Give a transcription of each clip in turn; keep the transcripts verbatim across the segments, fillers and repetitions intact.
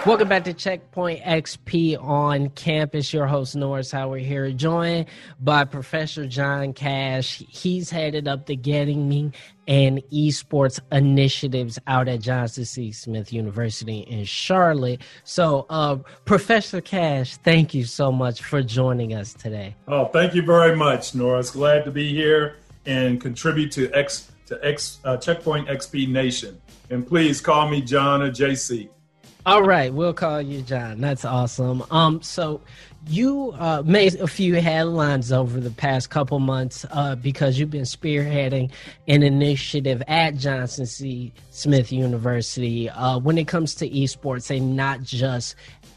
Welcome back to Checkpoint X P on campus. Your host, Norris Howard here, joined by Professor John Cash. He's headed up the Gaming and Esports initiatives out at Johnson C. Smith University in Charlotte. So, uh, Professor Cash, thank you so much for joining us today. Oh, thank you very much, Norris. Glad to be here and contribute to X to X uh, Checkpoint X P Nation. And please call me John or J C. All right, we'll call you John. That's awesome. Um, so you uh, made a few headlines over the past couple months uh, because you've been spearheading an initiative at Johnson C. Smith University uh, when it comes to esports, and not just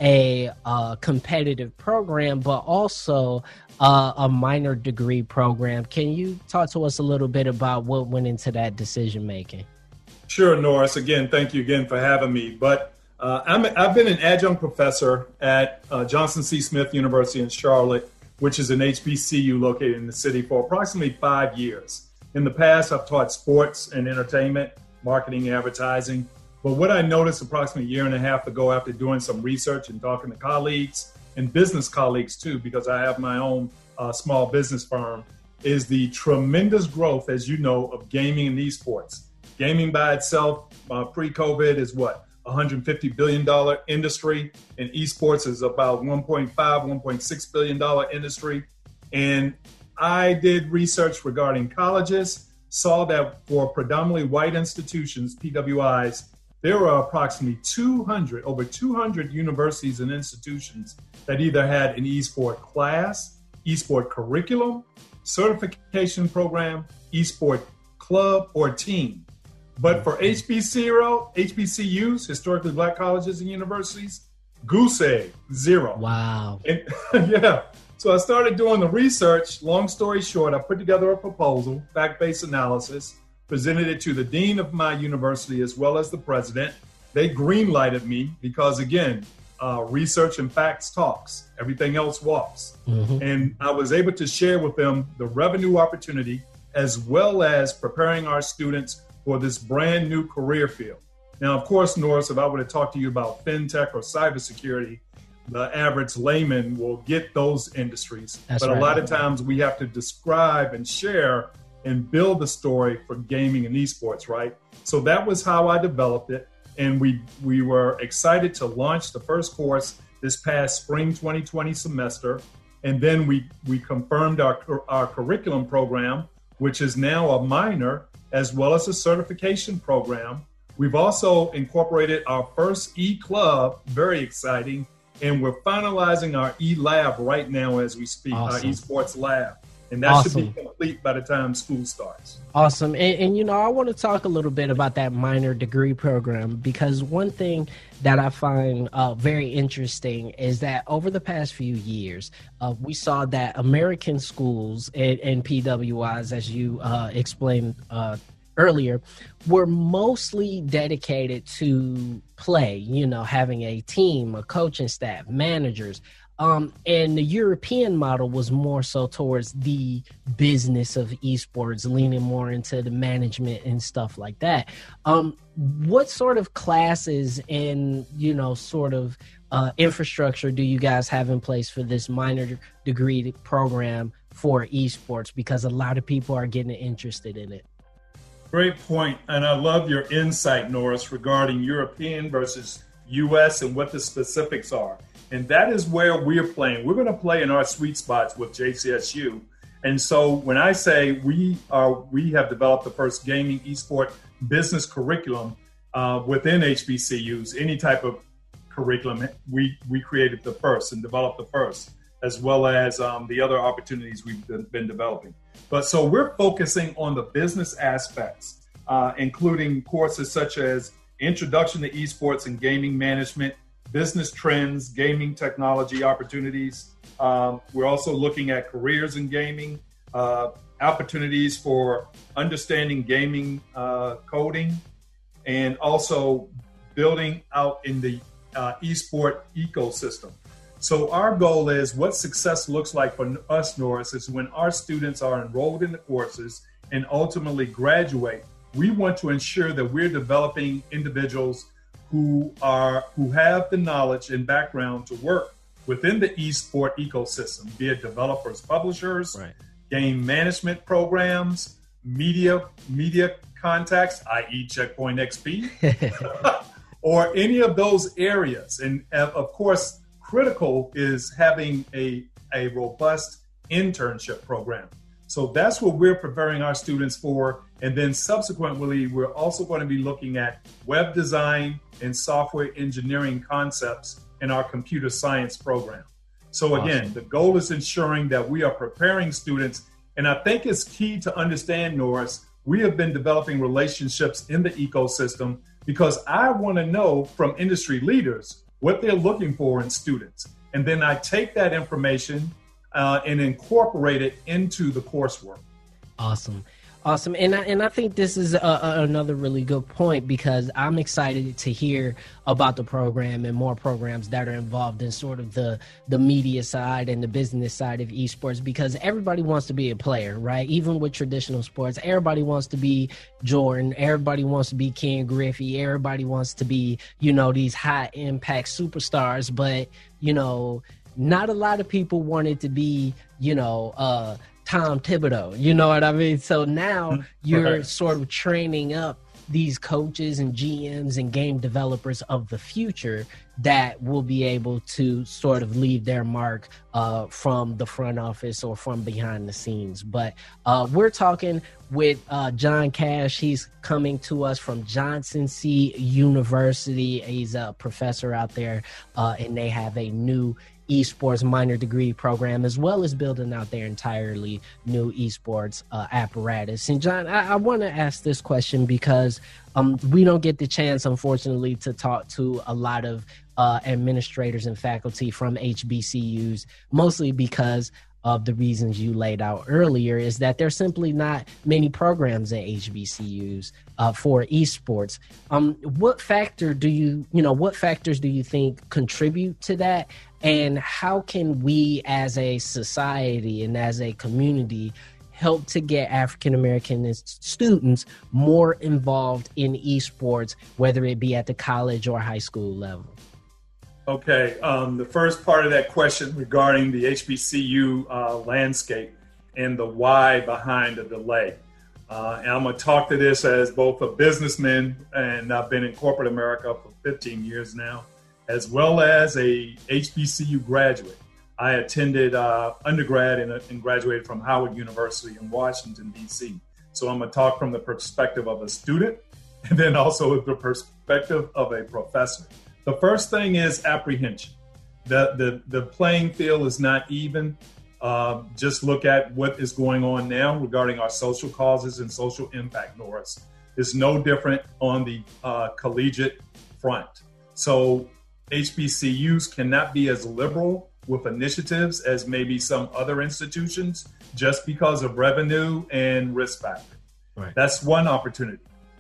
a uh, competitive program, but also uh, a minor degree program. Can you talk to us a little bit about what went into that decision making? Sure, Norris. Again, thank you again for having me. But Uh, I'm, I've been an adjunct professor at uh, Johnson C. Smith University in Charlotte, which is an H B C U located in the city, for approximately five years. In the past, I've taught sports and entertainment, marketing, advertising. But what I noticed approximately a year and a half ago, after doing some research and talking to colleagues and business colleagues too, because I have my own uh, small business firm, is the tremendous growth, as you know, of gaming and esports. Gaming by itself, uh, pre-COVID, is what? one hundred fifty billion dollars industry, and esports is about one point five, one point six billion dollars industry. And I did research regarding colleges, saw that for predominantly white institutions, P W Is, there are approximately two hundred, over two hundred universities and institutions that either had an esport class, esport curriculum, certification program, esport club, or team. But for H B C U, H B C Us, historically black colleges and universities, goose egg, zero. Wow. And, yeah. So I started doing the research. Long story short, I put together a proposal, fact-based analysis, presented it to the dean of my university as well as the president. They green-lighted me because, again, uh, research and facts talks. Everything else walks. Mm-hmm. And I was able to share with them the revenue opportunity as well as preparing our students for this brand new career field. Now, of course, Norris, if I were to talk to you about fintech or cybersecurity, the average layman will get those industries. That's but right. A lot of times we have to describe and share and build the story for gaming and esports, right? So that was how I developed it. And we we were excited to launch the first course this past spring twenty twenty semester. And then we, we confirmed our, our curriculum program, which is now a minor, as well as a certification program. We've also incorporated our first e-club, very exciting, and we're finalizing our e-lab right now as we speak, awesome. Our esports lab. And that awesome. Should be complete by the time school starts. Awesome. And, and, you know, I want to talk a little bit about that minor degree program, because one thing that I find uh, very interesting is that over the past few years, uh, we saw that American schools and, and P W Is, as you uh, explained uh, earlier, were mostly dedicated to play, you know, having a team, a coaching staff, managers. Um, and the European model was more so towards the business of esports, leaning more into the management and stuff like that. Um, what sort of classes and, you know, sort of uh, infrastructure do you guys have in place for this minor degree program for esports? Because a lot of people are getting interested in it. Great point. And I love your insight, Norris, regarding European versus U S and what the specifics are. And that is where we're playing. We're going to play in our sweet spots with J C S U. And so when I say we are, we have developed the first gaming esport business curriculum uh, within H B C Us, any type of curriculum, we, we created the first and developed the first, as well as um, the other opportunities we've been, been developing. But so we're focusing on the business aspects, uh, including courses such as Introduction to Esports and Gaming Management, business trends, gaming technology opportunities. Um, we're also looking at careers in gaming, uh, opportunities for understanding gaming uh, coding, and also building out in the uh, esport ecosystem. So our goal is, what success looks like for us, Norris, is when our students are enrolled in the courses and ultimately graduate, we want to ensure that we're developing individuals who are who have the knowledge and background to work within the esport ecosystem, be it developers, publishers, right. game management programs, media media contacts, that is. Checkpoint X P, or any of those areas. And of course, critical is having a, a robust internship program. So that's what we're preparing our students for. And then subsequently, we're also going to be looking at web design and software engineering concepts in our computer science program. So again, awesome. The goal is ensuring that we are preparing students. And I think it's key to understand, Norris, we have been developing relationships in the ecosystem because I want to know from industry leaders what they're looking for in students. And then I take that information uh, and incorporate it into the coursework. Awesome. Awesome. And I, and I think this is a, a, another really good point because I'm excited to hear about the program and more programs that are involved in sort of the, the media side and the business side of esports, because everybody wants to be a player, right? Even with traditional sports, everybody wants to be Jordan. Everybody wants to be Ken Griffey. Everybody wants to be, you know, these high impact superstars. But, you know, not a lot of people wanted to be, you know, uh, Tom Thibodeau, you know what I mean? So now you're right. sort of training up these coaches and G Ms and game developers of the future that will be able to sort of leave their mark uh, from the front office or from behind the scenes. But uh, we're talking with uh, John Cash. He's coming to us from Johnson C. University. He's a professor out there, uh, and they have a new esports minor degree program, as well as building out their entirely new esports uh, apparatus. And John, I, I want to ask this question because um, we don't get the chance, unfortunately, to talk to a lot of uh, administrators and faculty from H B C Us, mostly because of the reasons you laid out earlier, is that there's simply not many programs at H B C Us uh, for esports. Um, what factor do you, you know, what factors do you think contribute to that? And how can we as a society and as a community help to get African-American students more involved in esports, whether it be at the college or high school level? Okay, um, the first part of that question regarding the H B C U uh, landscape and the why behind the delay. Uh, and I'm going to talk to this as both a businessman, and I've been in corporate America for fifteen years now, as well as a H B C U graduate. I attended uh, undergrad and, and graduated from Howard University in Washington, D C. So I'm going to talk from the perspective of a student and then also the perspective of a professor. The first thing is apprehension. The, the, the playing field is not even. Uh, just look at what is going on now regarding our social causes and social impact, Norris. It's no different on the uh, collegiate front. So H B C Us cannot be as liberal with initiatives as maybe some other institutions just because of revenue and risk factor. Right. That's one opportunity.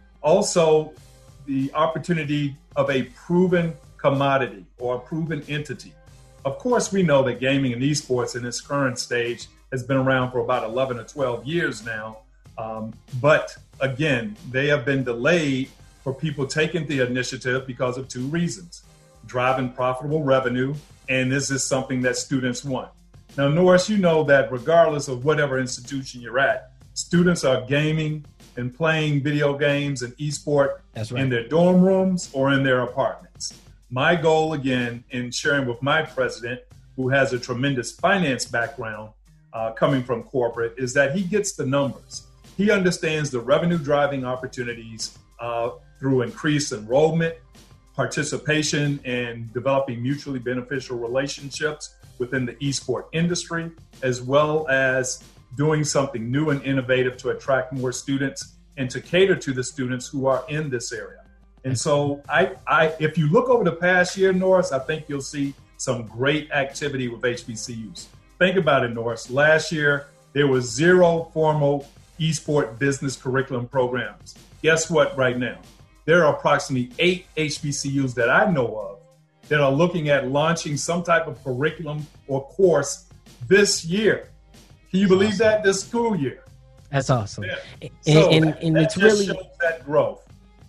Also, the opportunity of a proven commodity or a proven entity. Of course, we know that gaming and esports in its current stage has been around for about eleven or twelve years now. Um, but again, they have been delayed for people taking the initiative because of two reasons: driving profitable revenue, and this is something that students want. Now, Norris, you know that regardless of whatever institution you're at, students are gaming and playing video games and esport That's right. in their dorm rooms or in their apartments. My goal, again, in sharing with my president, who has a tremendous finance background uh, coming from corporate, is that he gets the numbers. He understands the revenue driving opportunities uh, through increased enrollment, participation, and developing mutually beneficial relationships within the esport industry, as well as doing something new and innovative to attract more students and to cater to the students who are in this area. And so I, I, if you look over the past year, Norris, I think you'll see some great activity with H B C Us. Think about it, Norris. Last year, there was zero formal esport business curriculum programs. Guess what right now? There are approximately eight H B C Us that I know of that are looking at launching some type of curriculum or course this year. Can you believe awesome. that? This school year. That's awesome. Yeah. And, so and, that, and that it's just really shows that growth.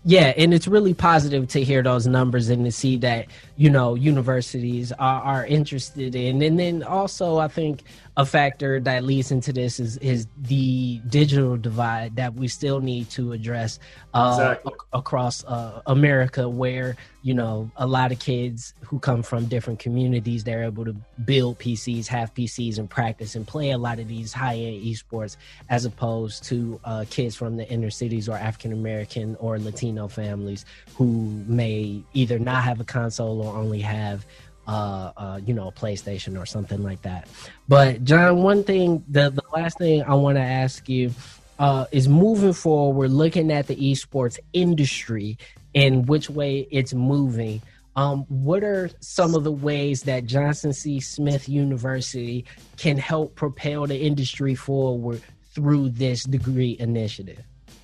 Yeah, and it's really positive to hear those numbers and to see that, you know, universities are, are interested in. And then also, I think a factor that leads into this is, is the digital divide that we still need to address uh, exactly. a- across uh, America, where, you know, a lot of kids who come from different communities, they're able to build P Cs, have P Cs, and practice and play a lot of these high-end esports, as opposed to uh, kids from the inner cities or African-American or Latino families who may either not have a console or only have uh, uh, you know, a PlayStation or something like that. But John, one thing, the, the last thing I want to ask you uh, is moving forward, looking at the esports industry and which way it's moving. Um, what are some of the ways that Johnson C. Smith University can help propel the industry forward through this degree initiative?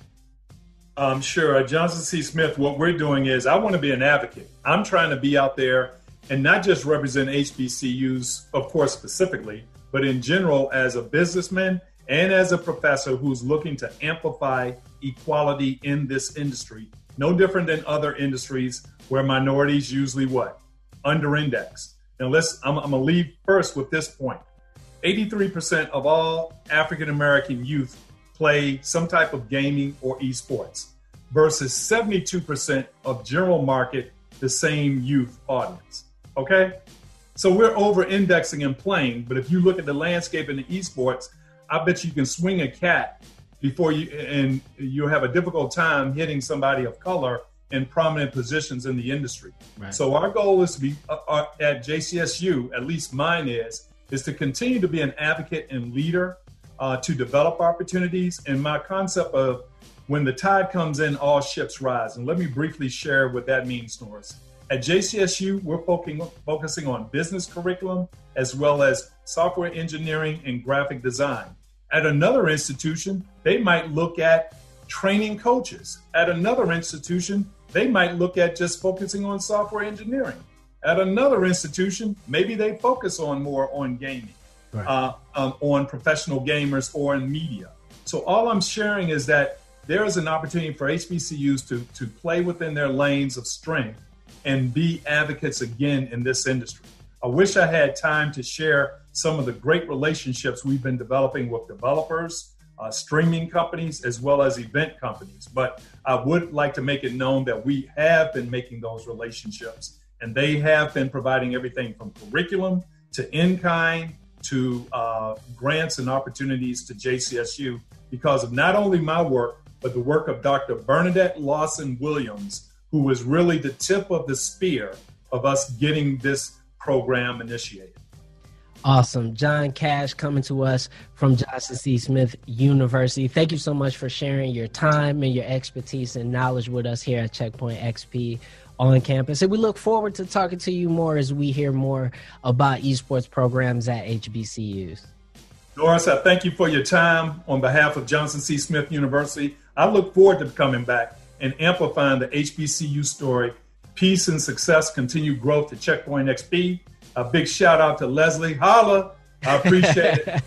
Um, sure. At Johnson C. Smith, what we're doing is I want to be an advocate. I'm trying to be out there and not just represent H B C Us, of course, specifically, but in general as a businessman and as a professor who's looking to amplify equality in this industry. No different than other industries where minorities usually what? Under-index. Now, let's, I'm, I'm going to leave first with this point. eighty-three percent of all African-American youth play some type of gaming or esports versus seventy-two percent of general market, the same youth audience. Okay? So we're over-indexing and playing, but if you look at the landscape in the esports, I bet you can swing a cat before you, and you'll have a difficult time hitting somebody of color in prominent positions in the industry. Right. So our goal is to be uh, uh, at J C S U, at least mine is, is to continue to be an advocate and leader uh, to develop opportunities. And my concept of when the tide comes in, all ships rise. And let me briefly share what that means, Norris. At J C S U, we're focusing, focusing on business curriculum as well as software engineering and graphic design. At another institution, they might look at training coaches. At another institution, they might look at just focusing on software engineering. At another institution, maybe they focus on more on gaming, right. uh, um, on professional gamers or in media. So all I'm sharing is that there is an opportunity for H B C Us to, to play within their lanes of strength and be advocates again in this industry. I wish I had time to share some of the great relationships we've been developing with developers, uh, streaming companies, as well as event companies. But I would like to make it known that we have been making those relationships, and they have been providing everything from curriculum to in-kind to uh, grants and opportunities to J C S U because of not only my work, but the work of Doctor Bernadette Lawson Williams, who was really the tip of the spear of us getting this program initiated. Awesome. John Cash coming to us from Johnson C. Smith University. Thank you so much for sharing your time and your expertise and knowledge with us here at Checkpoint X P on campus. And we look forward to talking to you more as we hear more about esports programs at H B C Us. Doris, I thank you for your time on behalf of Johnson C. Smith University. I look forward to coming back and amplifying the H B C U story. Peace and success, continued growth to Checkpoint X P. A big shout out to Leslie. Holla. I appreciate it.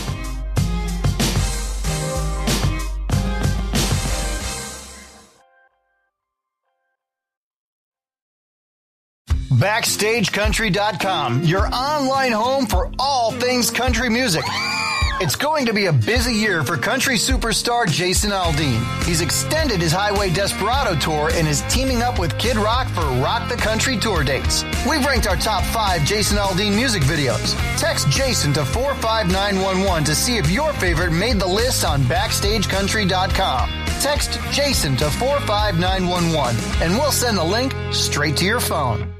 Backstage Country dot com, your online home for all things country music. It's going to be a busy year for country superstar Jason Aldean. He's extended his Highway Desperado tour and is teaming up with Kid Rock for Rock the Country tour dates. We've ranked our top five Jason Aldean music videos. Text Jason to four five nine one one to see if your favorite made the list on Backstage Country dot com. Text Jason to four five nine one one and we'll send the link straight to your phone.